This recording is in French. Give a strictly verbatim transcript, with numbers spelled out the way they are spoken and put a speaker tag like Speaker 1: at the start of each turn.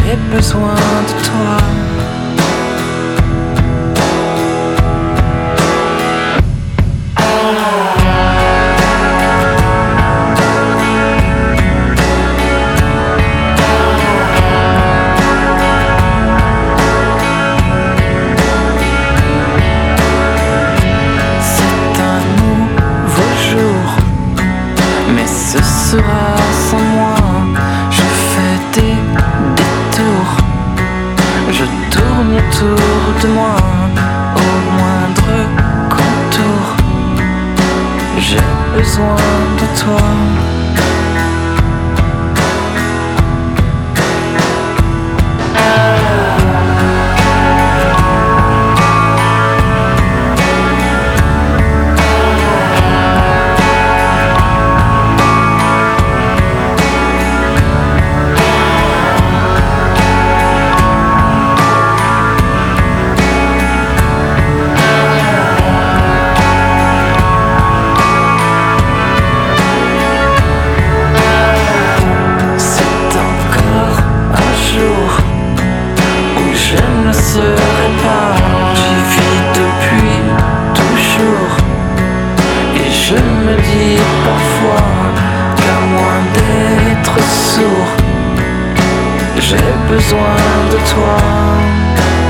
Speaker 1: J'ai besoin de toi. Ce sera sans moi, je fais des détours, je tourne autour de moi, au moindre contour, j'ai besoin de toi. J'y vis depuis toujours et je me dis parfois qu'à moins d'être sourd, j'ai besoin de toi.